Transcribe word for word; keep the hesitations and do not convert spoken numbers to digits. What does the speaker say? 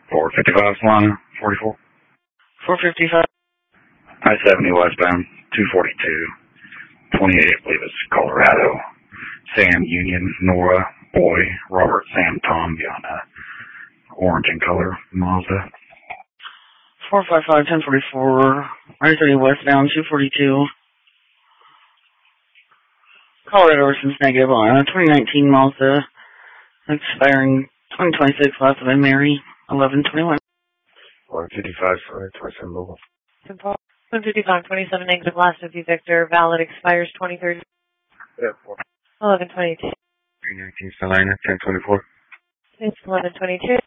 four fifty-five Salina, forty-four. four fifty-five. I seventy westbound, two forty-two. twenty-eight, I believe it's Colorado. Sam, Union, Nora, Boy, Robert, Sam, Tom, beyond a orange in color Mazda. four five five, ten forty-four. I thirty westbound, two forty-two. Colorado versus negative on a twenty nineteen Mazda, expiring twenty twenty-six, last of Mary, eleven twenty-one. one fifty-five, sorry, twenty-seven mobile. one fifty-five, twenty-seven negative, last of Victor, valid expires twenty thirty. Yeah, four. eleven twenty-two. three nineteen Salina, ten twenty-four. It's eleven twenty-two.